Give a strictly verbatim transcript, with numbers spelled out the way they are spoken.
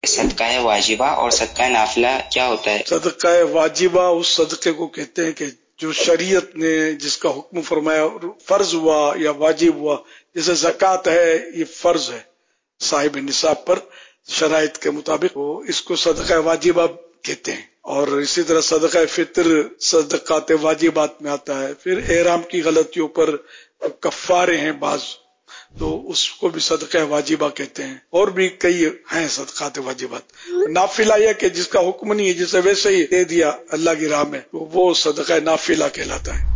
सदका वाजिबा और सदका नाफिला क्या होता है? सदका वाजिबा उस सदके को कहते हैं कि जो शरीयत ने जिसका हुक्म फरमाया, फर्ज हुआ या वाजिब हुआ। जैसे ज़कात है, ये फर्ज है साहिब निसाब पर शराइत के मुताबिक, वो इसको सदका वाजिबा कहते हैं। और इसी तरह सदका फित्र सदकात वाजिबात में आता है। फिर एहराम की गलतियों पर कफ्फारे हैं बाज, तो उसको भी सदका वाजिबा कहते हैं। और भी कई हैं सदकात वाजिबात। नाफिला यह कि जिसका हुक्म नहीं है, जिसे वैसे ही दे दिया अल्लाह की राह में, तो वो सदका नाफिला कहलाता है।